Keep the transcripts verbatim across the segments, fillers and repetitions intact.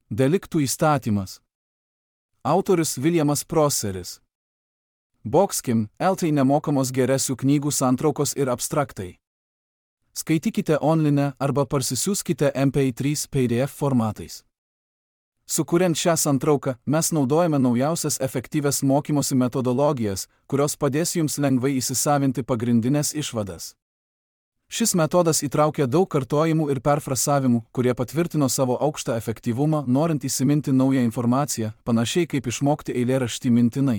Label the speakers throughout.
Speaker 1: Deliktų įstatymas. Autorius Viljamas Proseris. Boxkim, eltai nemokamos geresių knygų santraukos ir abstraktai. Skaitykite online arba parsisiųskite M P trys P D F formatais. Sukuriant šią santrauką, mes naudojame naujausias efektyvias mokymosi metodologijas, kurios padės jums lengvai įsisavinti pagrindinės išvadas. Šis metodas įtraukia daug kartojimų ir perfrasavimų, kurie patvirtino savo aukštą efektyvumą, norint įsiminti naują informaciją, panašiai kaip išmokti eilėraštį mintinai.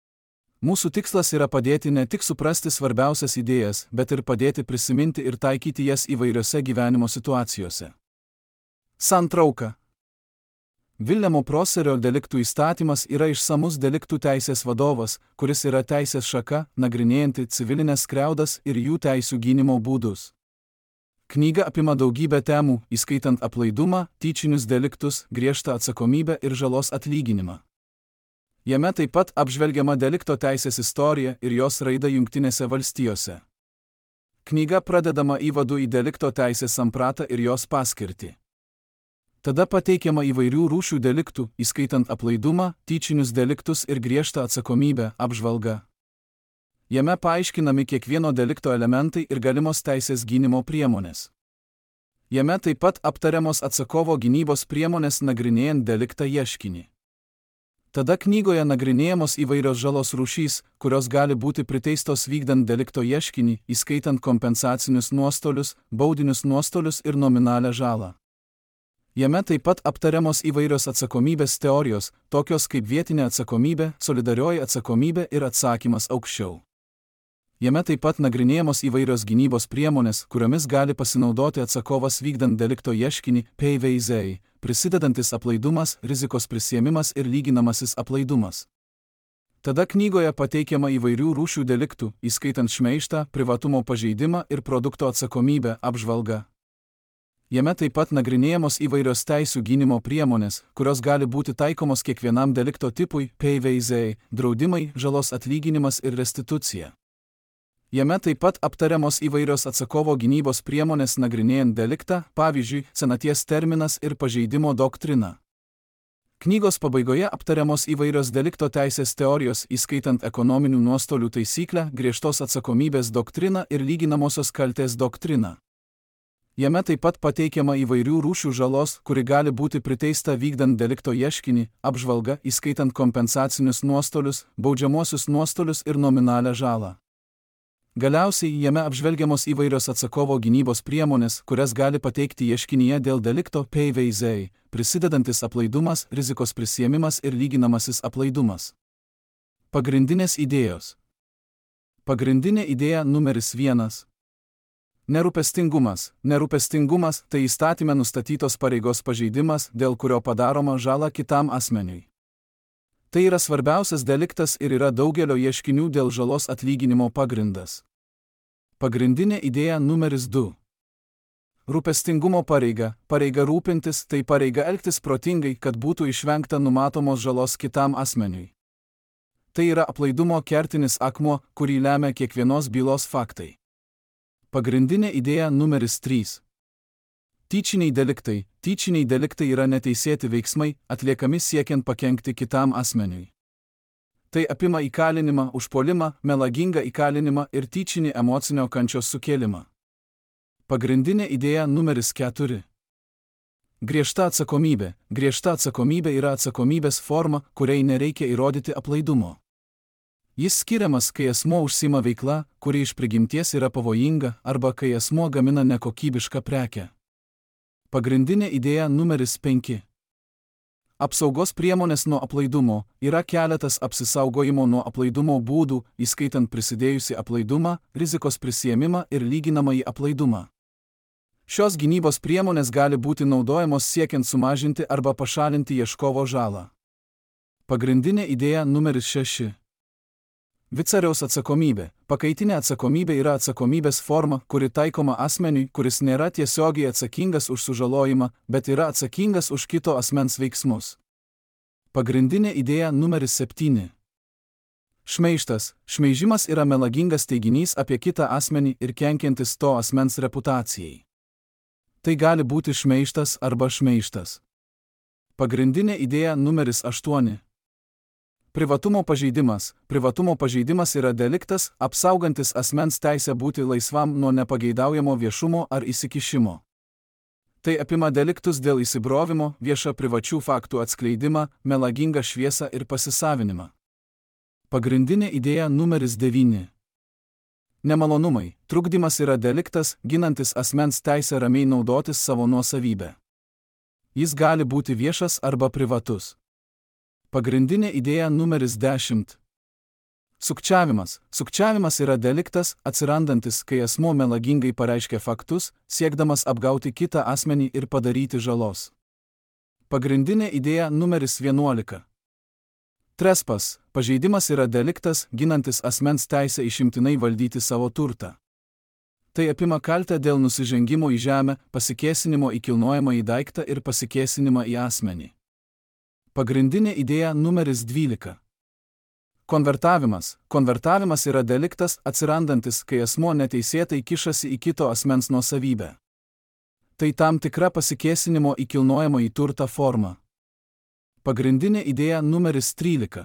Speaker 1: Mūsų tikslas yra padėti ne tik suprasti svarbiausias idėjas, bet ir padėti prisiminti ir taikyti jas įvairiose gyvenimo situacijose. Santrauka. Viljamo Proserio deliktų įstatymas yra išsamus deliktų teisės vadovas, kuris yra teisės šaka, nagrinėjanti civilinės skriaudas ir jų teisių gynimo būdus. Knyga apima daugybę temų, įskaitant aplaidumą, tyčinius deliktus, griežtą atsakomybę ir žalos atlyginimą. Jame taip pat apžvelgiama delikto teisės istorija ir jos raida Jungtinėse valstijose. Knyga pradedama įvadu į delikto teisės sampratą ir jos paskirtį. Tada pateikiama įvairių rūšių deliktų, įskaitant aplaidumą, tyčinius deliktus ir griežtą atsakomybę, apžvalga. Jame paaiškinami kiekvieno delikto elementai ir galimos teisės gynimo priemonės. Jame taip pat aptariamos atsakovo gynybos priemonės nagrinėjant deliktą ieškinį. Tada knygoje nagrinėjamos įvairios žalos rūšys, kurios gali būti priteistos vykdant delikto ieškinį, įskaitant kompensacinius nuostolius, baudinius nuostolius ir nominalią žalą. Jame taip pat aptariamos įvairios atsakomybės teorijos, tokios kaip vietinė atsakomybė, solidarioji atsakomybė ir atsakymas aukščiau. Jame taip pat nagrinėjamos įvairios gynybos priemonės, kuriomis gali pasinaudoti atsakovas vykdant delikto ieškinį, P V Z, prisidedantis aplaidumas, rizikos prisiėmimas ir lyginamasis aplaidumas. Tada knygoje pateikiama įvairių rūšių deliktų, įskaitant šmeižtą, privatumo pažeidimą ir produkto atsakomybę, apžvalga. Jame taip pat nagrinėjamos įvairios teisių gynimo priemonės, kurios gali būti taikomos kiekvienam delikto tipui, P V Z, draudimai, žalos atlyginimas ir restitucija. Jame taip pat aptariamos įvairios atsakovo gynybos priemonės nagrinėjant deliktą, pavyzdžiui, senaties terminas ir pažeidimo doktrina. Knygos pabaigoje aptariamos įvairios delikto teisės teorijos, įskaitant ekonominių nuostolių taisyklę, griežtos atsakomybės doktriną ir lyginamosios kaltės doktriną. Jame taip pat pateikiama įvairių rūšių žalos, kuri gali būti priteista vykdant delikto ieškinį, apžvalga, įskaitant kompensacinius nuostolius, baudžiamuosius nuostolius ir nominalią žalą. Galiausiai jame apžvelgiamos įvairios atsakovo gynybos priemonės, kurias gali pateikti ieškinyje dėl delikto P V Z, prisidedantis aplaidumas, rizikos prisiėmimas ir lyginamasis aplaidumas. Pagrindinės idėjos. Pagrindinė idėja numeris vienas. Nerūpestingumas. Nerūpestingumas tai įstatyme nustatytos pareigos pažeidimas, dėl kurio padaroma žala kitam asmeniui. Tai yra svarbiausias deliktas ir yra daugelio ieškinių dėl žalos atlyginimo pagrindas. Pagrindinė idėja numeris du. Rūpestingumo pareiga. Pareiga rūpintis tai pareiga elgtis protingai, kad būtų išvengta numatomos žalos kitam asmeniui. Tai yra aplaidumo kertinis akmuo, kurį lemia kiekvienos bylos faktai. Pagrindinė idėja numeris trys. Tyčiniai deliktai. Tyčiniai deliktai yra neteisėti veiksmai, atliekami siekiant pakenkti kitam asmeniui. Tai apima įkalinimą, užpuolimą, melagingą įkalinimą ir tyčinį emocinio kančios sukėlimą. Pagrindinė idėja numeris keturi. Griežta atsakomybė. Griežta atsakomybė yra atsakomybės forma, kuriai nereikia įrodyti aplaidumo. Jis skiriamas, kai asmuo užsima veikla, kuri iš prigimties yra pavojinga, arba kai asmuo gamina nekokybišką prekę. Pagrindinė idėja numeris penki. Apsaugos priemonės nuo aplaidumo. Yra keletas apsisaugojimo nuo aplaidumo būdų, įskaitant prisidėjusi aplaidumą, rizikos prisiėmimą ir lyginamąjį aplaidumą. Šios gynybos priemonės gali būti naudojamos siekiant sumažinti arba pašalinti ieškovo žalą. Pagrindinė idėja numeris šeši. Vicariaus atsakomybė. Pakaitinė atsakomybė yra atsakomybės forma, kuri taikoma asmeniui, kuris nėra tiesiogiai atsakingas už sužalojimą, bet yra atsakingas už kito asmens veiksmus. Pagrindinė idėja numeris septyni. Šmeižtas. Šmeižimas yra melagingas teiginys apie kitą asmenį ir kenkiantis to asmens reputacijai. Tai gali būti šmeižtas arba šmeižtas. Pagrindinė idėja numeris aštuoni. Privatumo pažeidimas. Privatumo pažeidimas yra deliktas, apsaugantis asmens teisę būti laisvam nuo nepageidaujamo viešumo ar įsikišimo. Tai apima deliktus dėl įsibrovimo, viešą privačių faktų atskleidimą, melagingą šviesą ir pasisavinimą. Pagrindinė idėja numeris devyni. Nemalonumai. Trukdymas yra deliktas, ginantis asmens teisę ramiai naudotis savo nuosavybę. Jis gali būti viešas arba privatus. Pagrindinė idėja numeris dešimt. Sukčiavimas. Sukčiavimas yra deliktas, atsirandantis, kai asmuo melagingai pareiškia faktus, siekdamas apgauti kitą asmenį ir padaryti žalos. Pagrindinė idėja numeris vienuolika. Trespas. Pažeidimas yra deliktas, ginantis asmens teisę išimtinai valdyti savo turtą. Tai apima kaltę dėl nusižengimo į žemę, pasikėsinimo į kilnojamąjį daiktą ir pasikėsinimą į asmenį. Pagrindinė idėja numeris dvylika. Konvertavimas. Konvertavimas yra deliktas, atsirandantis, kai asmuo neteisėtai kišasi į kito asmens nuosavybę. Tai tam tikra pasikėsinimo į kilnojamąjį turtą forma. Pagrindinė idėja numeris trylika.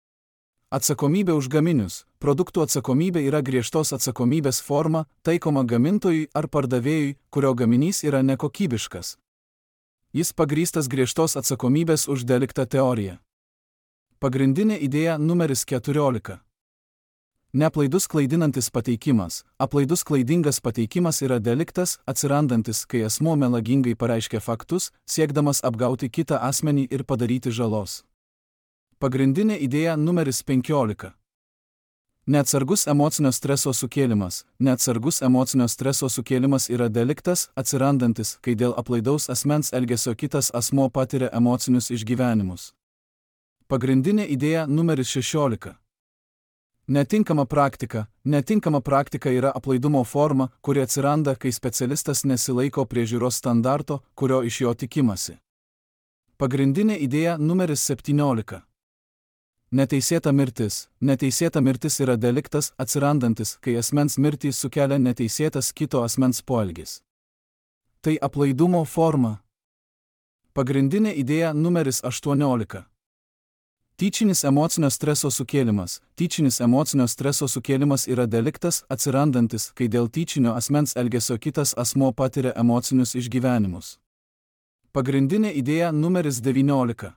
Speaker 1: Atsakomybė už gaminius. Produktų atsakomybė yra griežtos atsakomybės forma, taikoma gamintojui ar pardavėjui, kurio gaminys yra nekokybiškas. Jis pagrįstas griežtos atsakomybės už deliktą teorija. Pagrindinė idėja numeris keturiolika. Neaplaidus klaidinantis pateikimas. Aplaidus klaidingas pateikimas yra deliktas, atsirandantis, kai asmuo melagingai pareiškia faktus, siekdamas apgauti kitą asmenį ir padaryti žalos. Pagrindinė idėja numeris penkiolika. Neatsargus emocinio streso sukėlimas. Neatsargus emocinio streso sukėlimas yra deliktas, atsirandantis, kai dėl aplaidaus asmens elgesio kitas asmuo patiria emocinius išgyvenimus. Pagrindinė idėja numeris šešiolika. Netinkama praktika. Netinkama praktika yra aplaidumo forma, kuri atsiranda, kai specialistas nesilaiko priežiūros standarto, kurio iš jo tikimasi. Pagrindinė idėja numeris septyniolika. Neteisėta mirtis. Neteisėta mirtis yra deliktas, atsirandantis, kai asmens mirtį sukelia neteisėtas kito asmens poelgis. Tai aplaidumo forma. Pagrindinė idėja numeris aštuoniolika. Tyčinis emocinio streso sukėlimas. Tyčinis emocinio streso sukėlimas yra deliktas, atsirandantis, kai dėl tyčinio asmens elgesio kitas asmuo patiria emocinius išgyvenimus. Pagrindinė idėja numeris devyniolika.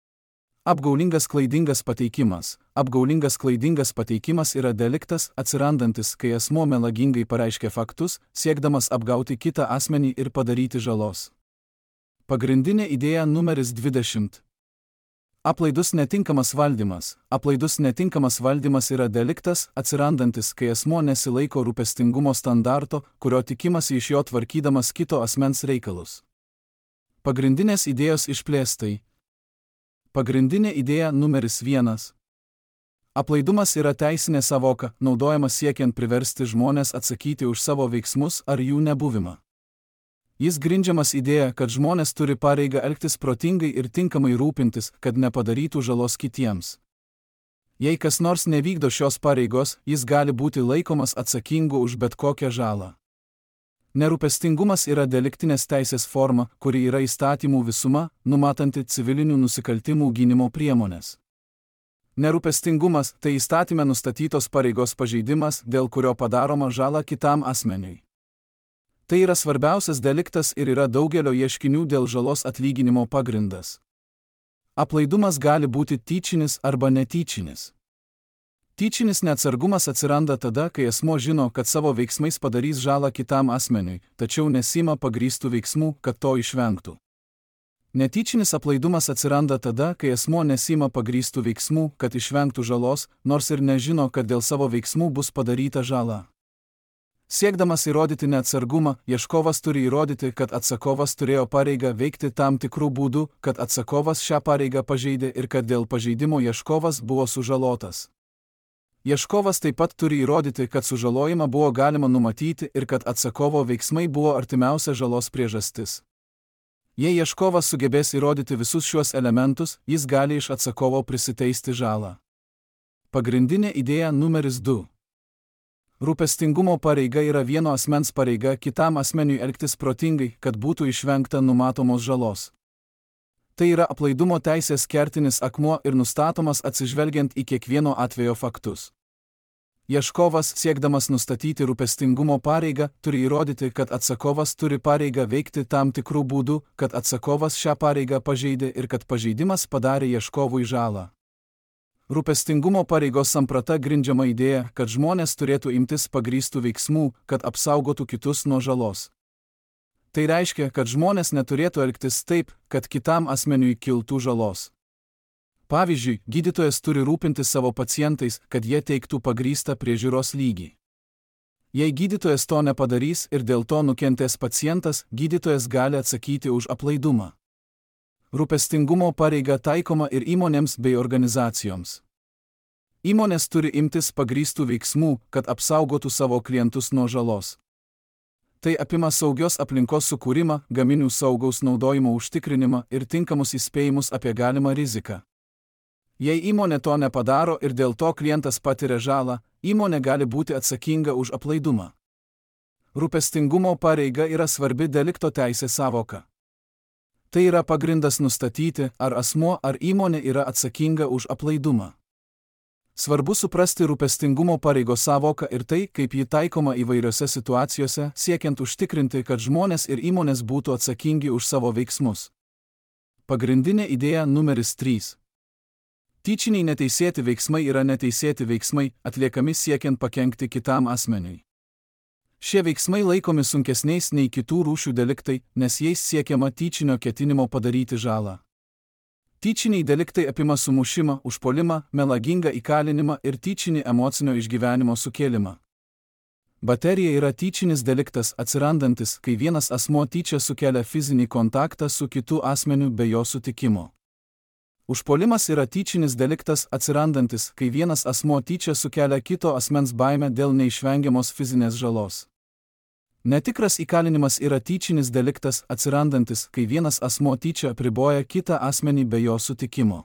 Speaker 1: Apgaulingas klaidingas pateikimas. Apgaulingas klaidingas pateikimas yra deliktas, atsirandantis, kai asmuo melagingai pareiškia faktus, siekdamas apgauti kitą asmenį ir padaryti žalos. Pagrindinė idėja numeris dvidešimt. Aplaidus netinkamas valdymas. Aplaidus netinkamas valdymas yra deliktas, atsirandantis, kai asmuo nesilaiko rūpestingumo standarto, kurio tikimasi iš jo tvarkydamas kito asmens reikalus. Pagrindinės idėjos išplėstai. Pagrindinė idėja numeris vienas. Aplaidumas yra teisinė savoka, naudojama siekiant priversti žmones atsakyti už savo veiksmus ar jų nebuvimą. Jis grindžiamas idėja, kad žmonės turi pareigą elgtis protingai ir tinkamai rūpintis, kad nepadarytų žalos kitiems. Jei kas nors nevykdo šios pareigos, jis gali būti laikomas atsakingu už bet kokią žalą. Nerūpestingumas yra deliktinės teisės forma, kuri yra įstatymų visuma, numatanti civilinių nusikaltimų gynimo priemonės. Nerūpestingumas – tai įstatyme nustatytos pareigos pažeidimas, dėl kurio padaroma žala kitam asmeniui. Tai yra svarbiausias deliktas ir yra daugelio ieškinių dėl žalos atlyginimo pagrindas. Aplaidumas gali būti tyčinis arba netyčinis. Tyčinis neatsargumas atsiranda tada, kai asmuo žino, kad savo veiksmais padarys žalą kitam asmeniui, tačiau nesima pagrįstų veiksmų, kad to išvengtų. Netyčinis aplaidumas atsiranda tada, kai asmuo nesima pagrįstų veiksmų, kad išvengtų žalos, nors ir nežino, kad dėl savo veiksmų bus padaryta žala. Siekdamas įrodyti neatsargumą, ieškovas turi įrodyti, kad atsakovas turėjo pareigą veikti tam tikrų būdų, kad atsakovas šią pareigą pažeidė ir kad dėl pažeidimo ieškovas buvo sužalotas. Ieškovas taip pat turi įrodyti, kad sužalojimą buvo galima numatyti ir kad atsakovo veiksmai buvo artimiausia žalos priežastis. Jei ieškovas sugebės įrodyti visus šiuos elementus, jis gali iš atsakovo prisiteisti žalą. Pagrindinė idėja numeris du. Rūpestingumo pareiga yra vieno asmens pareiga kitam asmeniui elgtis protingai, kad būtų išvengta numatomos žalos. Tai yra aplaidumo teisės kertinis akmuo ir nustatomas atsižvelgiant į kiekvieno atvejo faktus. Ieškovas, siekdamas nustatyti rūpestingumo pareigą, turi įrodyti, kad atsakovas turi pareigą veikti tam tikrų būdų, kad atsakovas šią pareigą pažeidė ir kad pažeidimas padarė ieškovui žalą. Rūpestingumo pareigos samprata grindžiama idėja, kad žmonės turėtų imtis pagrįstų veiksmų, kad apsaugotų kitus nuo žalos. Tai reiškia, kad žmonės neturėtų elgtis taip, kad kitam asmeniui kiltų žalos. Pavyzdžiui, gydytojas turi rūpintis savo pacientais, kad jie teiktų pagrįstą priežiūros lygį. Jei gydytojas to nepadarys ir dėl to nukentės pacientas, gydytojas gali atsakyti už aplaidumą. Rūpestingumo pareiga taikoma ir įmonėms bei organizacijoms. Įmonės turi imtis pagrįstų veiksmų, kad apsaugotų savo klientus nuo žalos. Tai apima saugios aplinkos sukūrimą, gaminių saugaus naudojimo užtikrinimą ir tinkamus įspėjimus apie galimą riziką. Jei įmonė to nepadaro ir dėl to klientas patiria žalą, įmonė gali būti atsakinga už aplaidumą. Rūpestingumo pareiga yra svarbi delikto teisės sąvoka. Tai yra pagrindas nustatyti, ar asmuo ar įmonė yra atsakinga už aplaidumą. Svarbu suprasti rūpestingumo pareigos sąvoką ir tai, kaip ji taikoma įvairiose situacijose, siekiant užtikrinti, kad žmonės ir įmonės būtų atsakingi už savo veiksmus. Pagrindinė idėja numeris trys. Tyčiniai neteisėti veiksmai yra neteisėti veiksmai, atliekami siekiant pakenkti kitam asmeniui. Šie veiksmai laikomi sunkesniais nei kitų rūšių deliktai, nes jais siekiama tyčinio ketinimo padaryti žalą. Tyčiniai deliktai apima sumušimą, užpuolimą, melagingą įkalinimą ir tyčinį emocinio išgyvenimo sukėlimą. Baterija yra tyčinis deliktas atsirandantis, kai vienas asmuo tyčia sukelia fizinį kontaktą su kitu asmeniu be jo sutikimo. Užpuolimas yra tyčinis deliktas atsirandantis, kai vienas asmuo tyčia sukelia kito asmens baimę dėl neišvengiamos fizinės žalos. Netikras įkalinimas yra tyčinis deliktas atsirandantis, kai vienas asmuo tyčia apriboja kitą asmenį be jo sutikimo.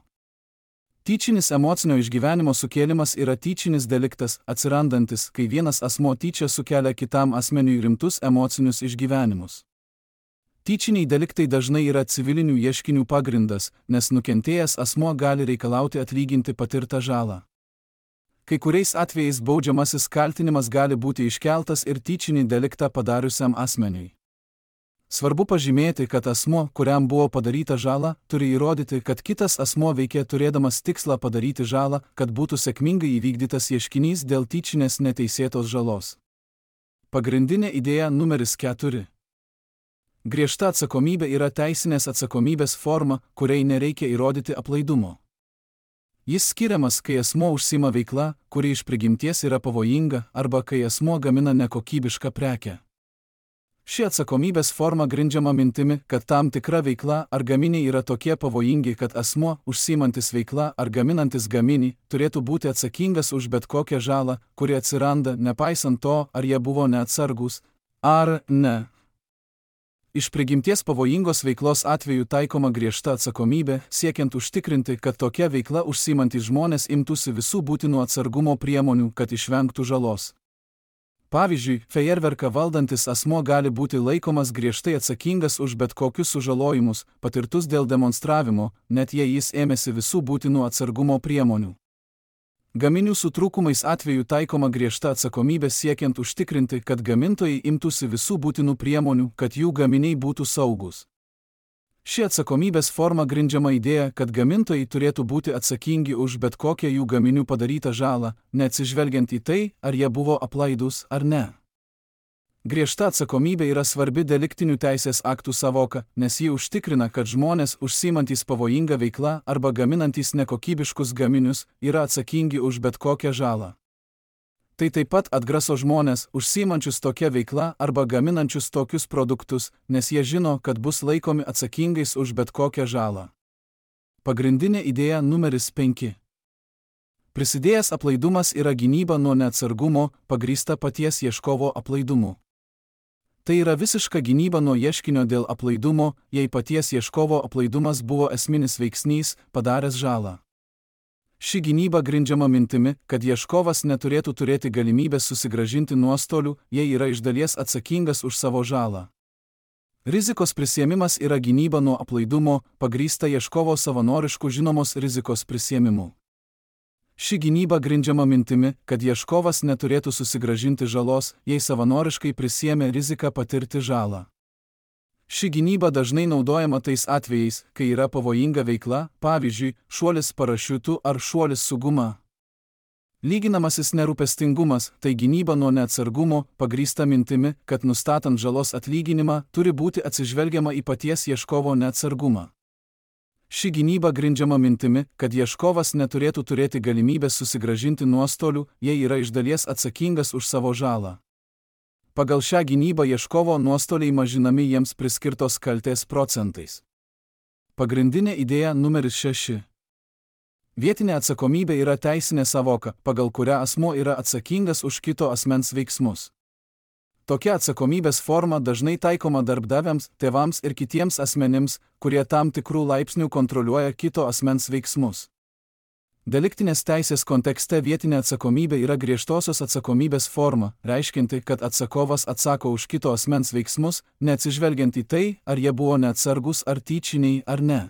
Speaker 1: Tyčinis emocinio išgyvenimo sukėlimas yra tyčinis deliktas atsirandantis, kai vienas asmuo tyčia sukelia kitam asmeniui rimtus emocinius išgyvenimus. Tyčiniai deliktai dažnai yra civilinių ieškinių pagrindas, nes nukentėjęs asmuo gali reikalauti atlyginti patirtą žalą. Kai kuriais atvejais baudžiamasis kaltinimas gali būti iškeltas ir tyčinį deliktą padariusiam asmeniui. Svarbu pažymėti, kad asmuo, kuriam buvo padaryta žala, turi įrodyti, kad kitas asmuo veikė turėdamas tikslą padaryti žalą, kad būtų sėkmingai įvykdytas ieškinys dėl tyčinės neteisėtos žalos. Pagrindinė idėja numeris keturi. Griežta atsakomybė yra teisinės atsakomybės forma, kuriai nereikia įrodyti aplaidumo. Jis skiriamas, kai asmuo užsima veikla, kuri iš prigimties yra pavojinga, arba kai asmuo gamina nekokybišką prekę. Ši atsakomybės forma grindžiama mintimi, kad tam tikra veikla ar gaminiai yra tokie pavojingi, kad asmuo, užsimantis veikla ar gaminantis gaminį, turėtų būti atsakingas už bet kokią žalą, kuri atsiranda, nepaisant to, ar jie buvo neatsargūs, ar ne. Iš prigimties pavojingos veiklos atveju taikoma griežta atsakomybė, siekiant užtikrinti, kad tokia veikla užsiimantys žmonės imtųsi visų būtinų atsargumo priemonių, kad išvengtų žalos. Pavyzdžiui, fejerverką valdantis asmuo gali būti laikomas griežtai atsakingas už bet kokius sužalojimus, patirtus dėl demonstravimo, net jei jis ėmėsi visų būtinų atsargumo priemonių. Gaminių su trūkumais atveju taikoma griežta atsakomybė siekiant užtikrinti, kad gamintojai imtųsi visų būtinų priemonių, kad jų gaminiai būtų saugūs. Ši atsakomybės forma grindžiama idėja, kad gamintojai turėtų būti atsakingi už bet kokią jų gaminių padarytą žalą, neatsižvelgiant į tai, ar jie buvo aplaidūs ar ne. Griežta atsakomybė yra svarbi deliktinių teisės aktų savoka, nes ji užtikrina, kad žmonės užsiimantys pavojingą veiklą arba gaminantys nekokybiškus gaminius yra atsakingi už bet kokią žalą. Tai taip pat atgraso žmonės, užsiimančius tokią veiklą arba gaminančius tokius produktus, nes jie žino, kad bus laikomi atsakingais už bet kokią žalą. Pagrindinė idėja numeris penki. Prisidėjęs aplaidumas yra gynyba nuo neatsargumo, pagrįsta paties ieškovo aplaidumu. Tai yra visiška gynyba nuo ieškinio dėl aplaidumo, jei paties ieškovo aplaidumas buvo esminis veiksnys, padaręs žalą. Ši gynyba grindžiama mintimi, kad ieškovas neturėtų turėti galimybės susigrąžinti nuostolių, jei yra iš dalies atsakingas už savo žalą. Rizikos prisiėmimas yra gynyba nuo aplaidumo, pagrįsta ieškovo savanoriškų žinomos rizikos prisiėmimu. Ši gynyba grindžiama mintimi, kad ieškovas neturėtų susigrąžinti žalos, jei savanoriškai prisiėmė riziką patirti žalą. Ši gynyba dažnai naudojama tais atvejais, kai yra pavojinga veikla, pavyzdžiui, šuolis parašiutu ar šuolis su guma. Lyginamasis nerūpestingumas – tai gynyba nuo neatsargumo, pagrįsta mintimi, kad nustatant žalos atlyginimą turi būti atsižvelgiama į paties ieškovo neatsargumą. Ši gynyba grindžiama mintimi, kad ieškovas neturėtų turėti galimybės susigrąžinti nuostolių, jei yra iš dalies atsakingas už savo žalą. Pagal šią gynybą ieškovo nuostoliai mažinami jiems priskirtos kaltės procentais. Pagrindinė idėja numeris šeši. Vietinė atsakomybė yra teisinė savoka, pagal kurią asmuo yra atsakingas už kito asmens veiksmus. Tokia atsakomybės forma dažnai taikoma darbdaviams, tėvams ir kitiems asmenims, kurie tam tikrų laipsnių kontroliuoja kito asmens veiksmus. Deliktinės teisės kontekste vietinė atsakomybė yra griežtosios atsakomybės forma, reiškianti, kad atsakovas atsako už kito asmens veiksmus, neatsižvelgiant į tai, ar jie buvo neatsargus ar tyčiniai ar ne.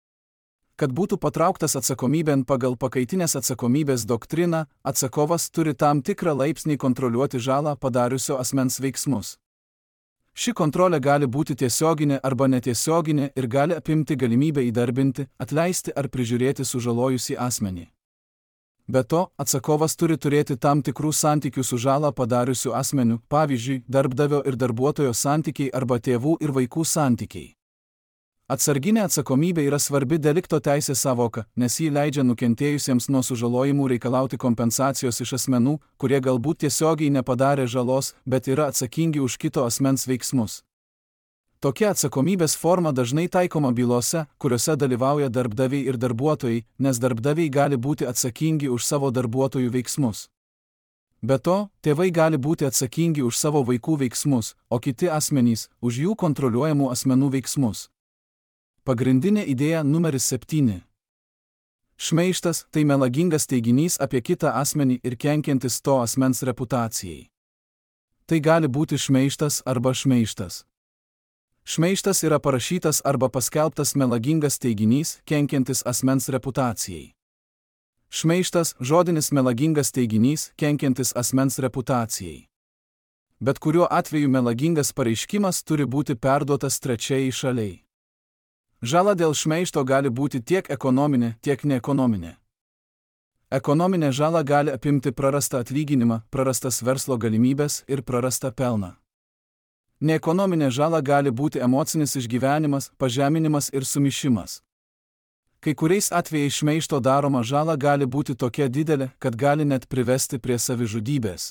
Speaker 1: Kad būtų patrauktas atsakomybėn pagal pakaitinės atsakomybės doktriną, atsakovas turi tam tikrą laipsnį kontroliuoti žalą padariusio asmens veiksmus. Ši kontrolė gali būti tiesioginė arba netiesioginė ir gali apimti galimybę įdarbinti, atleisti ar prižiūrėti sužalojusį asmenį. Be to, atsakovas turi turėti tam tikrų santykių su žalą padariusiu asmeniu, pavyzdžiui, darbdavio ir darbuotojo santykiai arba tėvų ir vaikų santykiai. Atsarginė atsakomybė yra svarbi delikto teisės savoka, nes ji leidžia nukentėjusiems nuo sužalojimų reikalauti kompensacijos iš asmenų, kurie galbūt tiesiogiai nepadarė žalos, bet yra atsakingi už kito asmens veiksmus. Tokia atsakomybės forma dažnai taikoma bylose, kuriuose dalyvauja darbdaviai ir darbuotojai, nes darbdaviai gali būti atsakingi už savo darbuotojų veiksmus. Be to, tėvai gali būti atsakingi už savo vaikų veiksmus, o kiti asmenys – už jų kontroliuojamų asmenų veiksmus. Pagrindinė idėja numeris septyni. Šmeižtas – tai melagingas teiginys apie kitą asmenį ir kenkiantis to asmens reputacijai. Tai gali būti šmeižtas arba šmeižtas. Šmeižtas yra parašytas arba paskelbtas melagingas teiginys, kenkiantis asmens reputacijai. Šmeižtas – žodinis melagingas teiginys, kenkiantis asmens reputacijai. Bet kuriuo atveju melagingas pareiškimas turi būti perduotas trečiajai šaliai. Žala dėl šmeižto gali būti tiek ekonominė, tiek neekonominė. Ekonominė žala gali apimti prarastą atlyginimą, prarastas verslo galimybės ir prarastą pelną. Neekonominė žala gali būti emocinis išgyvenimas, pažeminimas ir sumišimas. Kai kuriais atvejais šmeižto daroma žala gali būti tokia didelė, kad gali net privesti prie savižudybės.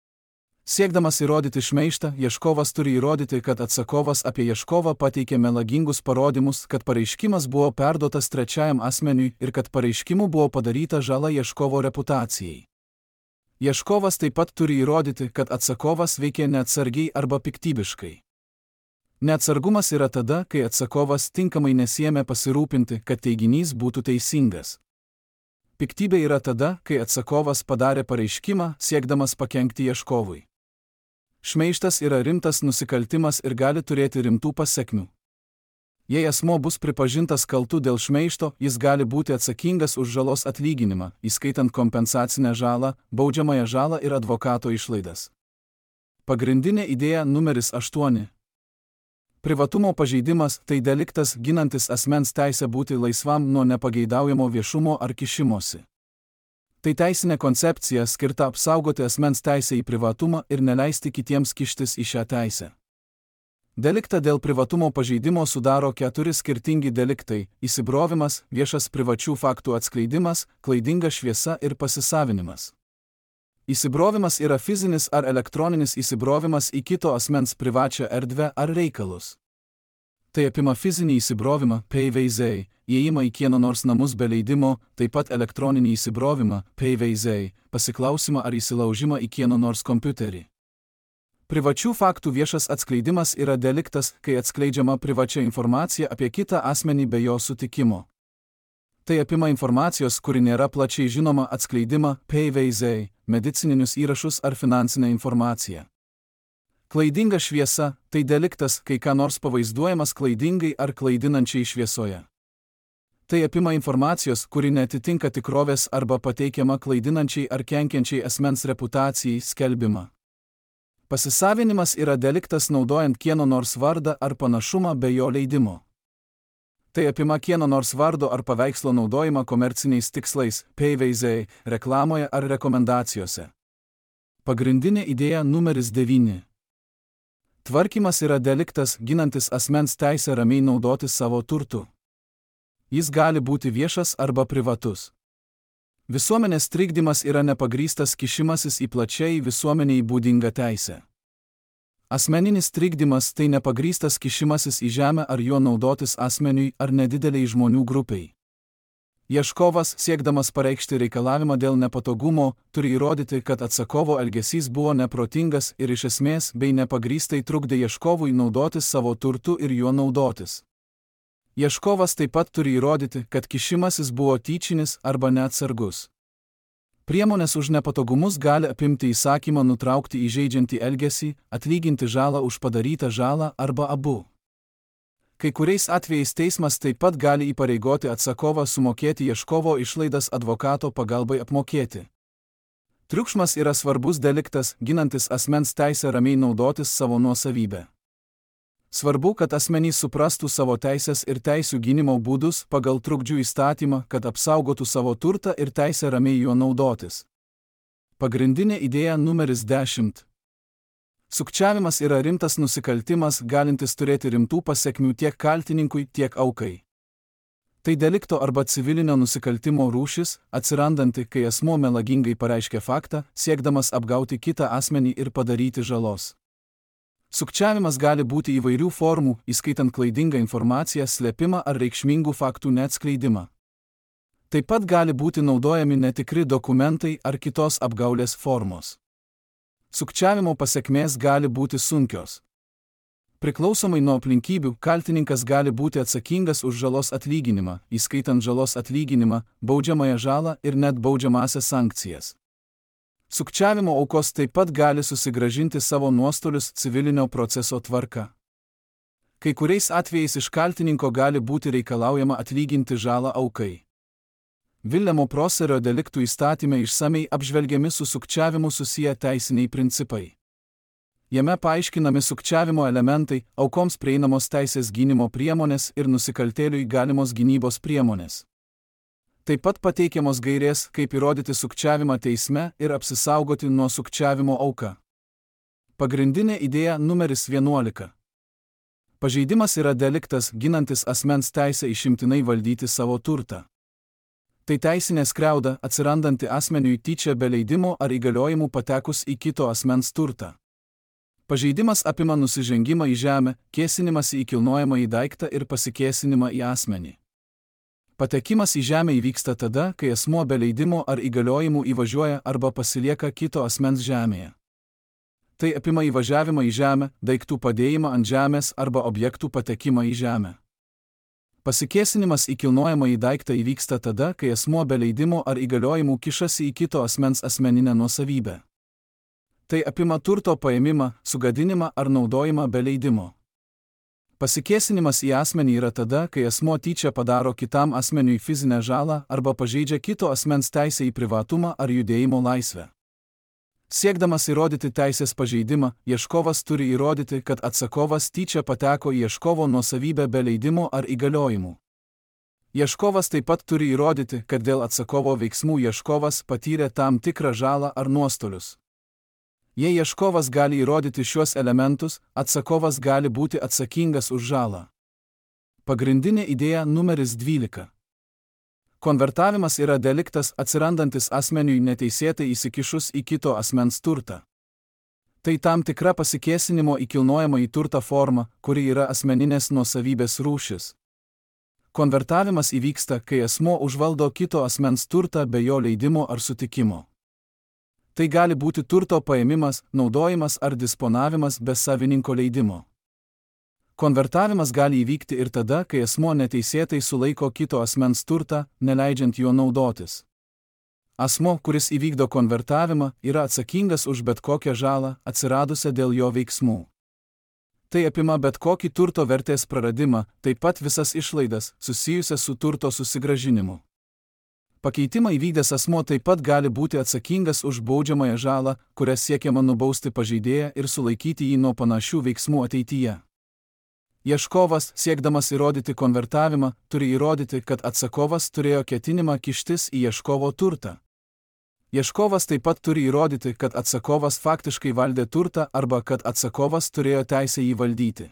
Speaker 1: Siekdamas įrodyti šmeižtą, ieškovas turi įrodyti, kad atsakovas apie ieškovą pateikė melagingus parodymus, kad pareiškimas buvo perduotas trečiajam asmeniui ir kad pareiškimu buvo padaryta žala ieškovo reputacijai. Ieškovas taip pat turi įrodyti, kad atsakovas veikė neatsargiai arba piktybiškai. Neatsargumas yra tada, kai atsakovas tinkamai nesiėmė pasirūpinti, kad teiginys būtų teisingas. Piktybė yra tada, kai atsakovas padarė pareiškimą, siekdamas pakenkti ieškovui. Šmeižtas yra rimtas nusikaltimas ir gali turėti rimtų pasekmių. Jei asmuo bus pripažintas kaltu dėl šmeižto, jis gali būti atsakingas už žalos atlyginimą, įskaitant kompensacinę žalą, baudžiamąją žalą ir advokato išlaidas. Pagrindinė idėja numeris aštuoni. Privatumo pažeidimas – tai deliktas ginantis asmens teisę būti laisvam nuo nepageidaujamo viešumo ar kišimosi. Tai teisinė koncepcija skirta apsaugoti asmens teisę į privatumą ir neleisti kitiems kištis į šią teisę. Deliktą dėl privatumo pažeidimo sudaro keturi skirtingi deliktai – įsibrovimas, viešas privačių faktų atskleidimas, klaidinga šviesa ir pasisavinimas. Įsibrovimas yra fizinis ar elektroninis įsibrovimas į kito asmens privačią erdvę ar reikalus. Tai apima fizinį įsibrovimą, P V Z, įėjimą į kieno nors namus be leidimo, taip pat elektroninį įsibrovimą, P V Z, pasiklausimą ar įsilaužimą į kieno nors kompiuterį. Privačių faktų viešas atskleidimas yra deliktas, kai atskleidžiama privačia informacija apie kitą asmenį be jo sutikimo. Tai apima informacijos, kuri nėra plačiai žinoma atskleidimą, P V Z, medicininius įrašus ar finansinę informaciją. Klaidinga šviesa – tai deliktas, kai ką nors pavaizduojamas klaidingai ar klaidinančiai šviesoje. Tai apima informacijos, kuri netitinka tikrovės arba pateikiama klaidinančiai ar kenkiančiai asmens reputacijai skelbimą. Pasisavinimas yra deliktas naudojant kieno nors vardą ar panašumą be jo leidimo. Tai apima kieno nors vardo ar paveikslo naudojimą komerciniais tikslais, peiveizai, reklamoje ar rekomendacijose. Pagrindinė idėja numeris devyni. Tvarkymas yra deliktas, ginantis asmens teisę ramiai naudotis savo turtu. Jis gali būti viešas arba privatus. Visuomenės trikdymas yra nepagrįstas kišimasis į plačiai visuomeniai būdingą teisę. Asmeninis trikdymas tai nepagrįstas kišimasis į žemę ar juo naudotis asmeniui ar nedideliai žmonių grupiai. Ieškovas, siekdamas pareikšti reikalavimą dėl nepatogumo, turi įrodyti, kad atsakovo elgesys buvo neprotingas ir iš esmės bei nepagrįstai trukdė ieškovui naudotis savo turtu ir juo naudotis. Ieškovas taip pat turi įrodyti, kad kišimasis buvo tyčinis arba neatsargus. Priemonės už nepatogumus gali apimti įsakymą nutraukti įžeidžiantį elgesį, atlyginti žalą už padarytą žalą arba abu. Kai kuriais atvejais teismas taip pat gali įpareigoti atsakovą sumokėti ieškovo išlaidas advokato pagalbai apmokėti. Triukšmas yra svarbus deliktas, ginantis asmens teisę ramiai naudotis savo nuosavybę. Svarbu, kad asmenys suprastų savo teisės ir teisių gynimo būdus pagal trukdžių įstatymą, kad apsaugotų savo turtą ir teisę ramiai juo naudotis. Pagrindinė idėja numeris dešimt. Sukčiavimas yra rimtas nusikaltimas, galintis turėti rimtų pasekmių tiek kaltininkui, tiek aukai. Tai delikto arba civilinio nusikaltimo rūšis, atsirandanti, kai asmuo melagingai pareiškia faktą, siekdamas apgauti kitą asmenį ir padaryti žalos. Sukčiavimas gali būti įvairių formų, įskaitant klaidingą informaciją, slėpimą ar reikšmingų faktų neatskleidimą. Taip pat gali būti naudojami netikri dokumentai ar kitos apgaulės formos. Sukčiavimo pasekmės gali būti sunkios. Priklausomai nuo aplinkybių, kaltininkas gali būti atsakingas už žalos atlyginimą, įskaitant žalos atlyginimą, baudžiamąją žalą ir net baudžiamąsias sankcijas. Sukčiavimo aukos taip pat gali susigrąžinti savo nuostolius civilinio proceso tvarka. Kai kuriais atvejais iš kaltininko gali būti reikalaujama atlyginti žalą aukai. Viljamo Proserio deliktų įstatyme išsamei apžvelgiami su sukčiavimu susiję teisiniai principai. Jame paaiškinami sukčiavimo elementai, aukoms prieinamos teisės gynimo priemonės ir nusikaltėliui galimos gynybos priemonės. Taip pat pateikiamos gairės, kaip įrodyti sukčiavimą teisme ir apsisaugoti nuo sukčiavimo auką. Pagrindinė idėja numeris vienuolika. Pažeidimas yra deliktas, ginantis asmens teisę išimtinai valdyti savo turtą. Tai teisinė skriauda, atsirandanti asmeniui tyčia be leidimo ar įgaliojimų patekus į kito asmens turtą. Pažeidimas apima nusižengimą į žemę, kėsinimąsi į kilnojamąjį daiktą ir pasikėsinimą į asmenį. Patekimas į žemę įvyksta tada, kai asmuo be leidimo ar įgaliojimų įvažiuoja arba pasilieka kito asmens žemėje. Tai apima įvažiavimą į žemę, daiktų padėjimą ant žemės arba objektų patekimą į žemę. Pasikėsinimas į kilnojamąjį daiktą įvyksta tada, kai asmuo be leidimo ar įgaliojimų kišasi į kito asmens asmeninę nuosavybę. Tai apima turto paėmimą, sugadinimą ar naudojimą be leidimo. Pasikėsinimas į asmenį yra tada, kai asmuo tyčia padaro kitam asmeniui fizinę žalą arba pažeidžia kito asmens teisę į privatumą ar judėjimo laisvę. Siekdamas įrodyti teisės pažeidimą, ieškovas turi įrodyti, kad atsakovas tyčia pateko į ieškovo nuosavybę be leidimo ar įgaliojimų. Ieškovas taip pat turi įrodyti, kad dėl atsakovo veiksmų ieškovas patyrė tam tikrą žalą ar nuostolius. Jei ieškovas gali įrodyti šiuos elementus, atsakovas gali būti atsakingas už žalą. Pagrindinė idėja numeris dvylika. Konvertavimas yra deliktas, atsirandantis asmeniui neteisėtai įsikišus į kito asmens turtą. Tai tam tikra pasikėsinimo į kilnojamąjį turtą forma, kuri yra asmeninės nuosavybės rūšis. Konvertavimas įvyksta, kai asmuo užvaldo kito asmens turtą be jo leidimo ar sutikimo. Tai gali būti turto paėmimas, naudojimas ar disponavimas be savininko leidimo. Konvertavimas gali įvykti ir tada, kai asmuo neteisėtai sulaiko kito asmens turtą, neleidžiant juo naudotis. Asmuo, kuris įvykdo konvertavimą, yra atsakingas už bet kokią žalą, atsiradusią dėl jo veiksmų. Tai apima bet kokį turto vertės praradimą, taip pat visas išlaidas, susijusias su turto susigrąžinimu. Pakeitimą įvykdęs asmuo taip pat gali būti atsakingas už baudžiamąją žalą, kuria siekiama nubausti pažeidėją ir sulaikyti jį nuo panašių veiksmų ateityje. Ieškovas, siekdamas įrodyti konvertavimą, turi įrodyti, kad atsakovas turėjo ketinimą kištis į ieškovo turtą. Ieškovas taip pat turi įrodyti, kad atsakovas faktiškai valdė turtą arba kad atsakovas turėjo teisę jį valdyti.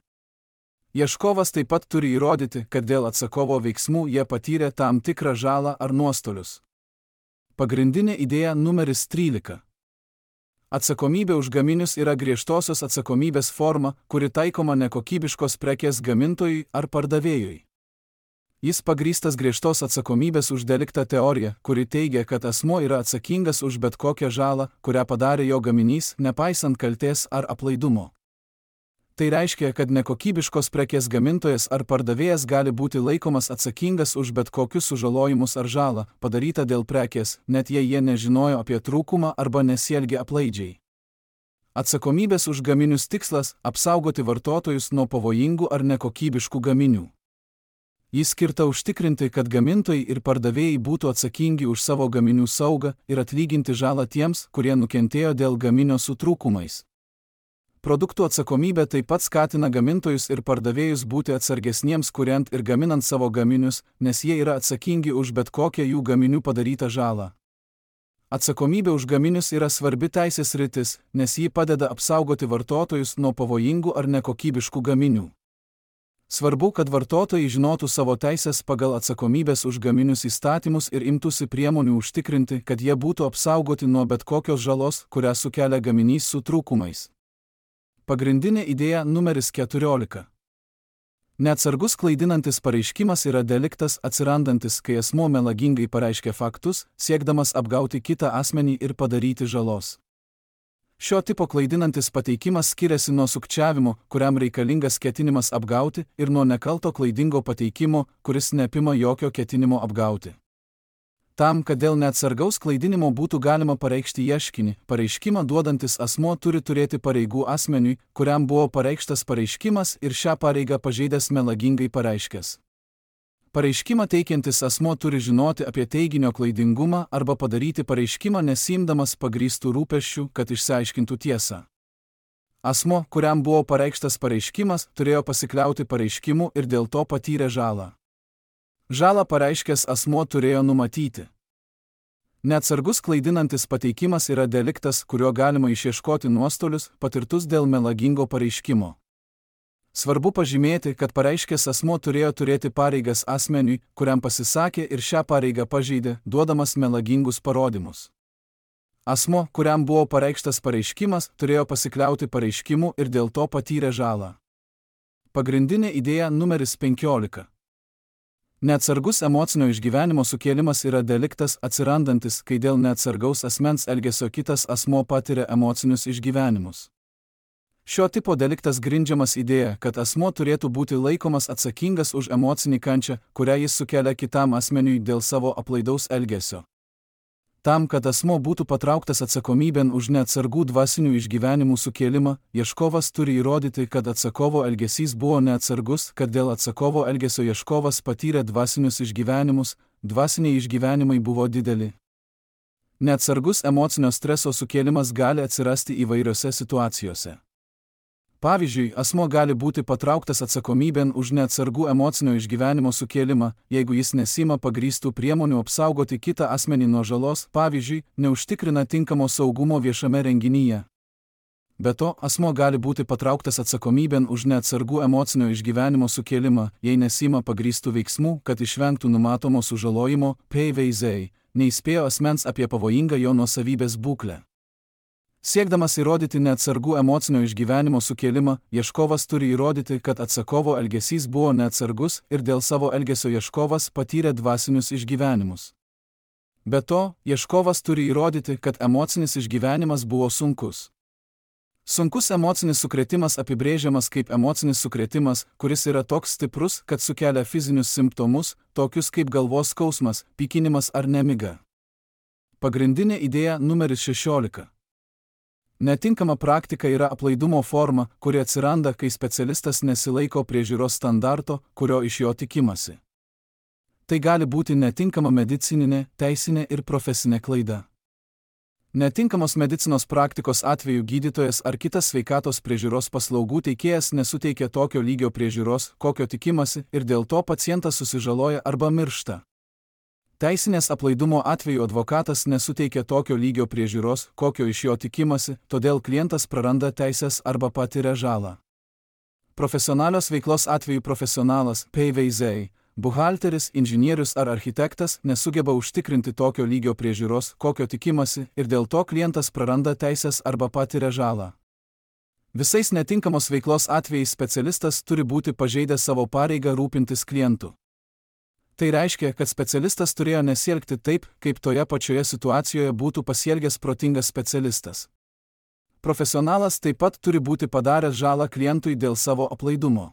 Speaker 1: Ieškovas taip pat turi įrodyti, kad dėl atsakovo veiksmų jie patyrė tam tikrą žalą ar nuostolius. Pagrindinė idėja numeris trylika. Atsakomybė už gaminius yra griežtosios atsakomybės forma, kuri taikoma nekokybiškos prekės gamintojui ar pardavėjui. Jis pagrįstas griežtos atsakomybės už deliktą teorija, kuri teigia, kad asmuo yra atsakingas už bet kokią žalą, kurią padarė jo gaminys, nepaisant kaltės ar aplaidumo. Tai reiškia, kad nekokybiškos prekės gamintojas ar pardavėjas gali būti laikomas atsakingas už bet kokius sužalojimus ar žalą, padarytą dėl prekės, net jei jie nežinojo apie trūkumą arba nesielgė aplaidžiai. Atsakomybės už gaminius tikslas – apsaugoti vartotojus nuo pavojingų ar nekokybiškų gaminių. Jis skirta užtikrinti, kad gamintojai ir pardavėjai būtų atsakingi už savo gaminių saugą ir atlyginti žalą tiems, kurie nukentėjo dėl gaminio su trūkumais. Produktų atsakomybė taip pat skatina gamintojus ir pardavėjus būti atsargesniems kuriant ir gaminant savo gaminius, nes jie yra atsakingi už bet kokią jų gaminių padarytą žalą. Atsakomybė už gaminius yra svarbi teisės sritis, nes ji padeda apsaugoti vartotojus nuo pavojingų ar nekokybiškų gaminių. Svarbu, kad vartotojai žinotų savo teisės pagal atsakomybės už gaminius įstatymus ir imtųsi priemonių užtikrinti, kad jie būtų apsaugoti nuo bet kokios žalos, kurią sukelia gaminys su trūkumais. Pagrindinė idėja numeris keturiolika. Neatsargus klaidinantis pareiškimas yra deliktas atsirandantis, kai asmuo melagingai pareiškia faktus, siekdamas apgauti kitą asmenį ir padaryti žalos. Šio tipo klaidinantis pateikimas skiriasi nuo sukčiavimo, kuriam reikalingas ketinimas apgauti, ir nuo nekalto klaidingo pateikimo, kuris neapima jokio ketinimo apgauti. Tam, kad dėl neatsargaus klaidinimo būtų galima pareikšti ieškinį, pareiškimą duodantis asmuo turi turėti pareigų asmeniui, kuriam buvo pareikštas pareiškimas ir šią pareigą pažeidęs melagingai pareiškęs. Pareiškimą teikiantis asmuo turi žinoti apie teiginio klaidingumą arba padaryti pareiškimą nesiimdamas pagrįstų rūpesčių, kad išsiaiškintų tiesą. Asmuo, kuriam buvo pareikštas pareiškimas, turėjo pasikliauti pareiškimu ir dėl to patyrė žalą. Žalą pareiškęs asmuo turėjo numatyti. Neatsargus klaidinantis pateikimas yra deliktas, kuriuo galima išieškoti nuostolius, patirtus dėl melagingo pareiškimo. Svarbu pažymėti, kad pareiškęs asmuo turėjo turėti pareigas asmeniui, kuriam pasisakė ir šią pareigą pažeidė, duodamas melagingus parodymus. Asmuo, kuriam buvo pareikštas pareiškimas, turėjo pasikliauti pareiškimu ir dėl to patyrė žalą. Pagrindinė idėja numeris penkiolika. Neatsargus emocinio išgyvenimo sukėlimas yra deliktas atsirandantis, kai dėl neatsargaus asmens elgesio kitas asmuo patiria emocinius išgyvenimus. Šio tipo deliktas grindžiamas idėja, kad asmuo turėtų būti laikomas atsakingas už emocinį kančią, kurią jis sukelia kitam asmeniui dėl savo aplaidaus elgesio. Tam, kad asmuo būtų patrauktas atsakomybėn už neatsargų dvasinių išgyvenimų sukėlimą, ieškovas turi įrodyti, kad atsakovo elgesys buvo neatsargus, kad dėl atsakovo elgesio ieškovas patyrė dvasinius išgyvenimus, dvasiniai išgyvenimai buvo dideli. Neatsargus emocinio streso sukėlimas gali atsirasti įvairiose situacijose. Pavyzdžiui, asmuo gali būti patrauktas atsakomybėn už neatsargų emocinio išgyvenimo sukėlimą, jeigu jis nesima pagrįstų priemonių apsaugoti kitą asmenį nuo žalos, pavyzdžiui, neužtikrina tinkamo saugumo viešame renginyje. Be to, asmuo gali būti patrauktas atsakomybėn už neatsargų emocinio išgyvenimo sukėlimą, jei nesima pagrįstų veiksmų, kad išvengtų numatomo sužalojimo, P V Z, neįspėjo asmens apie pavojingą jo nuosavybės būklę. Siekdamas įrodyti neatsargų emocinio išgyvenimo sukėlimą, ieškovas turi įrodyti, kad atsakovo elgesys buvo neatsargus ir dėl savo elgesio ieškovas patyrė dvasinius išgyvenimus. Be to, ieškovas turi įrodyti, kad emocinis išgyvenimas buvo sunkus. Sunkus emocinis sukrėtimas apibrėžiamas kaip emocinis sukrėtimas, kuris yra toks stiprus, kad sukelia fizinius simptomus, tokius kaip galvos skausmas, pykinimas ar nemiga. Pagrindinė idėja numeris šešiolika. Netinkama praktika yra aplaidumo forma, kuri atsiranda, kai specialistas nesilaiko priežiūros standarto, kurio iš jo tikimasi. Tai gali būti netinkama medicininė, teisinė ir profesinė klaida. Netinkamos medicinos praktikos atveju gydytojas ar kitas sveikatos priežiūros paslaugų teikėjas nesuteikia tokio lygio priežiūros, kokio tikimasi, ir dėl to pacientas susižaloja arba miršta. Teisinės aplaidumo atveju advokatas nesuteikia tokio lygio priežiūros, kokio iš jo tikimasi, todėl klientas praranda teises arba patiria žalą. Profesionalios veiklos atveju profesionalas, pavėzėjai, buhalteris, inžinierius ar architektas nesugeba užtikrinti tokio lygio priežiūros, kokio tikimasi, ir dėl to klientas praranda teises arba patiria žalą. Visais netinkamos veiklos atvejais specialistas turi būti pažeidęs savo pareigą rūpintis klientu. Tai reiškia, kad specialistas turėjo nesielgti taip, kaip toje pačioje situacijoje būtų pasielgęs protingas specialistas. Profesionalas taip pat turi būti padaręs žalą klientui dėl savo aplaidumo.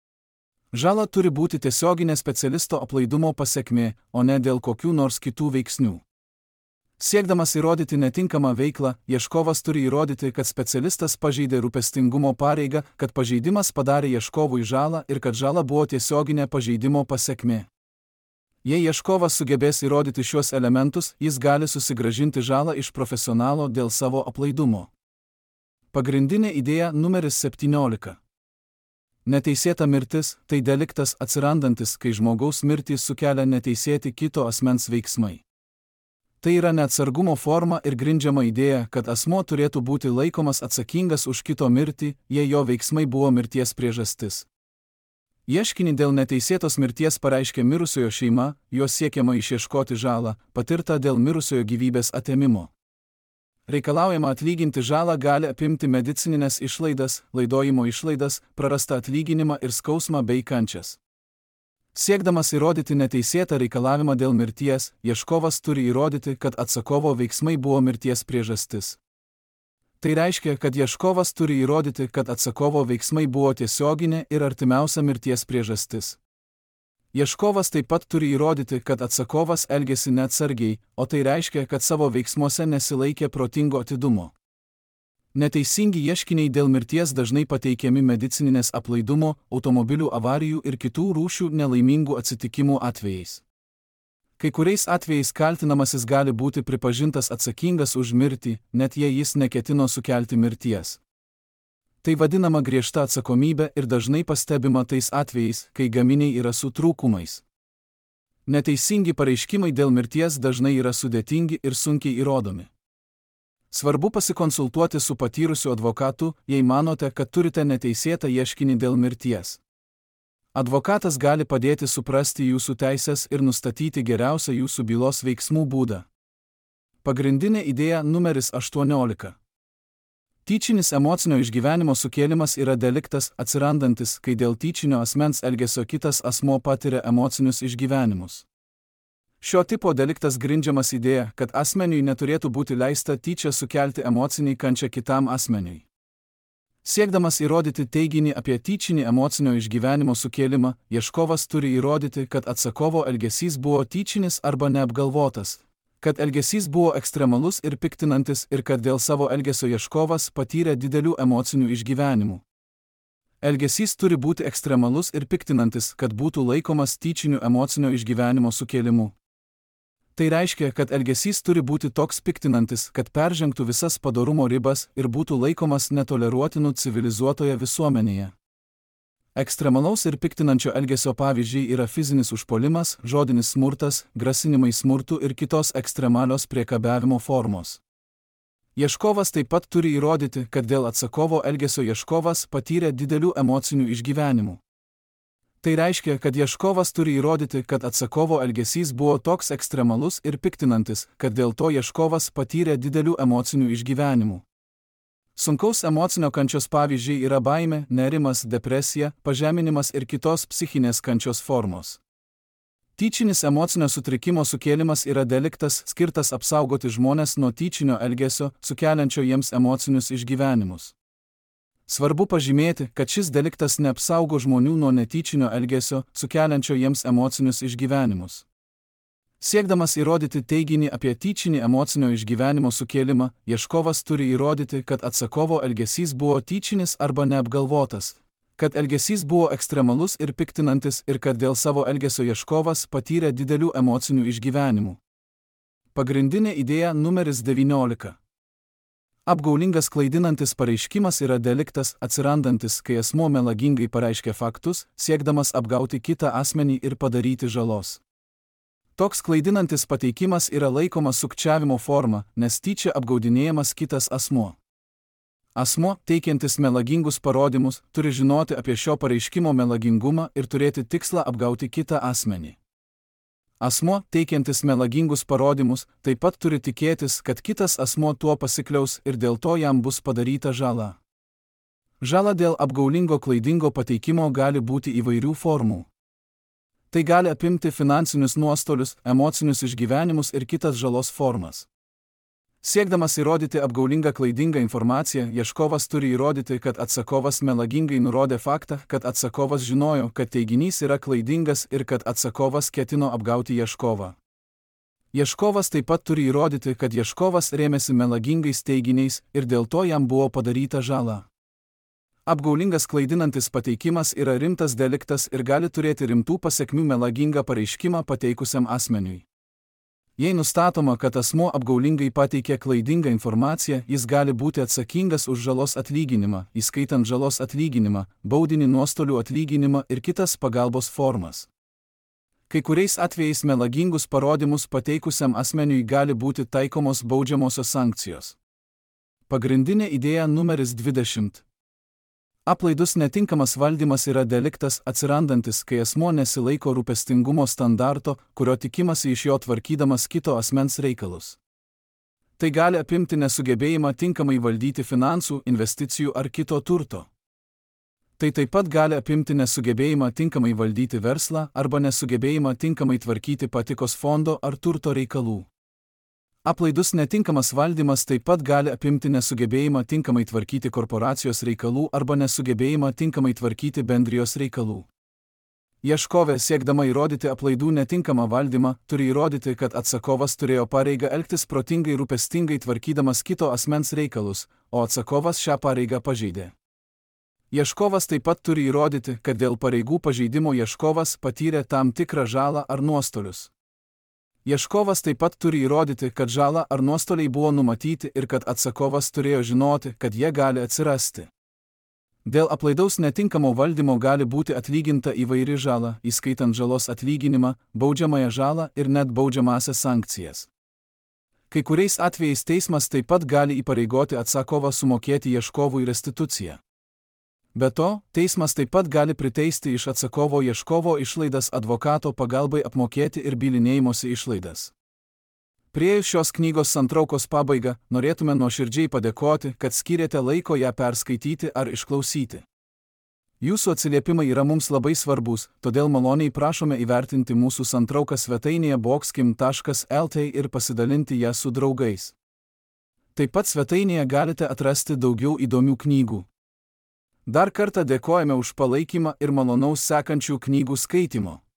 Speaker 1: Žala turi būti tiesioginė specialisto aplaidumo pasekmė, o ne dėl kokių nors kitų veiksnių. Siekdamas įrodyti netinkamą veiklą, ieškovas turi įrodyti, kad specialistas pažeidė rūpestingumo pareigą, kad pažeidimas padarė ieškovui žalą ir kad žala buvo tiesioginė pažeidimo pasekmė. Jei ieškovas sugebės įrodyti šiuos elementus, jis gali susigrąžinti žalą iš profesionalo dėl savo aplaidumo. Pagrindinė idėja numeris septyniolika. Neteisėta mirtis – tai deliktas atsirandantis, kai žmogaus mirtį sukelia neteisėti kito asmens veiksmai. Tai yra neatsargumo forma ir grindžiama idėja, kad asmuo turėtų būti laikomas atsakingas už kito mirtį, jei jo veiksmai buvo mirties priežastis. Ieškinį dėl neteisėtos mirties pareiškė mirusiojo šeima, juo siekiama išieškoti žalą, patirtą dėl mirusiojo gyvybės atėmimo. Reikalaujama atlyginti žalą gali apimti medicininės išlaidas, laidojimo išlaidas, prarastą atlyginimą ir skausmą bei kančias. Siekdamas įrodyti neteisėtą reikalavimą dėl mirties, ieškovas turi įrodyti, kad atsakovo veiksmai buvo mirties priežastis. Tai reiškia, kad ieškovas turi įrodyti, kad atsakovo veiksmai buvo tiesioginė ir artimiausia mirties priežastis. Ieškovas taip pat turi įrodyti, kad atsakovas elgėsi neatsargiai, o tai reiškia, kad savo veiksmuose nesilaikė protingo atidumo. Neteisingi ieškiniai dėl mirties dažnai pateikiami medicininės aplaidumo, automobilių avarijų ir kitų rūšių nelaimingų atsitikimų atvejais. Kai kuriais atvejais kaltinamasis gali būti pripažintas atsakingas už mirtį, net jei jis neketino sukelti mirties. Tai vadinama griežta atsakomybė ir dažnai pastebima tais atvejais, kai gaminiai yra su trūkumais. Neteisingi pareiškimai dėl mirties dažnai yra sudėtingi ir sunkiai įrodomi. Svarbu pasikonsultuoti su patyrusiu advokatu, jei manote, kad turite neteisėtą ieškinį dėl mirties. Advokatas gali padėti suprasti jūsų teises ir nustatyti geriausią jūsų bylos veiksmų būdą. Pagrindinė idėja numeris aštuoniolika. Tyčinis emocinio išgyvenimo sukėlimas yra deliktas atsirandantis, kai dėl tyčinio asmens elgesio kitas asmuo patiria emocinius išgyvenimus. Šio tipo deliktas grindžiamas idėja, kad asmeniui neturėtų būti leista tyčia sukelti emocinį kančią kitam asmeniui. Siekdamas įrodyti teiginį apie tyčinį emocinio išgyvenimo sukėlimą, ieškovas turi įrodyti, kad atsakovo elgesys buvo tyčinis arba neapgalvotas, kad elgesys buvo ekstremalus ir piktinantis ir kad dėl savo elgesio ieškovas patyrė didelių emocinių išgyvenimų. Elgesys turi būti ekstremalus ir piktinantis, kad būtų laikomas tyčiniu emocinio išgyvenimo sukėlimu. Tai reiškia, kad elgesys turi būti toks piktinantis, kad peržengtų visas padorumo ribas ir būtų laikomas netoleruotinu civilizuotoje visuomenėje. Ekstremalaus ir piktinančio elgesio pavyzdžiai yra fizinis užpuolimas, žodinis smurtas, grasinimai smurtu ir kitos ekstremalios priekabiavimo formos. Ieškovas taip pat turi įrodyti, kad dėl atsakovo elgesio ieškovas patyrė didelių emocinių išgyvenimų. Tai reiškia, kad ieškovas turi įrodyti, kad atsakovo elgesys buvo toks ekstremalus ir piktinantis, kad dėl to ieškovas patyrė didelių emocinių išgyvenimų. Sunkaus emocinio kančios pavyzdžiai yra baimė, nerimas, depresija, pažeminimas ir kitos psichinės kančios formos. Tyčinis emocinio sutrikimo sukėlimas yra deliktas, skirtas apsaugoti žmones nuo tyčinio elgesio, sukeliančio jiems emocinius išgyvenimus. Svarbu pažymėti, kad šis deliktas neapsaugo žmonių nuo netyčinio elgesio, sukeliančio jiems emocinius išgyvenimus. Siekdamas įrodyti teiginį apie tyčinį emocinio išgyvenimo sukėlimą, ieškovas turi įrodyti, kad atsakovo elgesys buvo tyčinis arba neapgalvotas, kad elgesys buvo ekstremalus ir piktinantis ir kad dėl savo elgesio ieškovas patyrė didelių emocinių išgyvenimų. Pagrindinė idėja numeris devyniolika. Apgaulingas klaidinantis pareiškimas yra deliktas atsirandantis, kai asmuo melagingai pareiškia faktus, siekdamas apgauti kitą asmenį ir padaryti žalos. Toks klaidinantis pateikimas yra laikomas sukčiavimo forma, nes tyčia apgaudinėjamas kitas asmuo. Asmuo, teikiantis melagingus parodymus, turi žinoti apie šio pareiškimo melagingumą ir turėti tikslą apgauti kitą asmenį. Asmuo, teikiantis melagingus parodymus, taip pat turi tikėtis, kad kitas asmuo tuo pasikliaus ir dėl to jam bus padaryta žala. Žala dėl apgaulingo klaidingo pateikimo gali būti įvairių formų. Tai gali apimti finansinius nuostolius, emocinius išgyvenimus ir kitas žalos formas. Siekdamas įrodyti apgaulingą klaidingą informaciją, ieškovas turi įrodyti, kad atsakovas melagingai nurodė faktą, kad atsakovas žinojo, kad teiginys yra klaidingas ir kad atsakovas ketino apgauti ieškovą. Ieškovas taip pat turi įrodyti, kad ieškovas rėmėsi melagingais teiginiais ir dėl to jam buvo padaryta žala. Apgaulingas klaidinantis pateikimas yra rimtas deliktas ir gali turėti rimtų pasekmių melagingą pareiškimą pateikusiam asmeniui. Jei nustatoma, kad asmuo apgaulingai pateikė klaidingą informaciją, jis gali būti atsakingas už žalos atlyginimą, įskaitant žalos atlyginimą, baudinį nuostolių atlyginimą ir kitas pagalbos formas. Kai kuriais atvejais melagingus parodymus pateikusiam asmeniui gali būti taikomos baudžiamosios sankcijos. Pagrindinė idėja numeris dvidešimt. Aplaidus netinkamas valdymas yra deliktas atsirandantis, kai asmuo nesilaiko rūpestingumo standarto, kurio tikimasi iš jo tvarkydamas kito asmens reikalus. Tai gali apimti nesugebėjimą tinkamai valdyti finansų, investicijų ar kito turto. Tai taip pat gali apimti nesugebėjimą tinkamai valdyti verslą arba nesugebėjimą tinkamai tvarkyti patikos fondo ar turto reikalų. Aplaidus netinkamas valdymas taip pat gali apimti nesugebėjimą tinkamai tvarkyti korporacijos reikalų arba nesugebėjimą tinkamai tvarkyti bendrijos reikalų. Ieškovė, siekdama įrodyti aplaidų netinkamą valdymą, turi įrodyti, kad atsakovas turėjo pareigą elgtis protingai rūpestingai tvarkydamas kito asmens reikalus, o atsakovas šią pareigą pažeidė. Ieškovas taip pat turi įrodyti, kad dėl pareigų pažeidimo ieškovas patyrė tam tikrą žalą ar nuostolius. Ieškovas taip pat turi įrodyti, kad žala ar nuostoliai buvo numatyti ir kad atsakovas turėjo žinoti, kad jie gali atsirasti. Dėl aplaidaus netinkamo valdymo gali būti atlyginta įvairi žala, įskaitant žalos atlyginimą, baudžiamąją žalą ir net baudžiamąsias sankcijas. Kai kuriais atvejais teismas taip pat gali įpareigoti atsakovą sumokėti ieškovui restituciją. Be to, teismas taip pat gali priteisti iš atsakovo ieškovo išlaidas advokato pagalbai apmokėti ir bylinėjimosi išlaidas. Priėjus šios knygos santraukos pabaigą, norėtume nuoširdžiai padėkoti, kad skyrėte laiko ją perskaityti ar išklausyti. Jūsų atsiliepimai yra mums labai svarbus, todėl maloniai prašome įvertinti mūsų santrauką svetainėje boxkim taškas lt ir pasidalinti ją su draugais. Taip pat svetainėje galite atrasti daugiau įdomių knygų. Dar kartą dėkojame už palaikymą ir malonaus sekančių knygų skaitimo.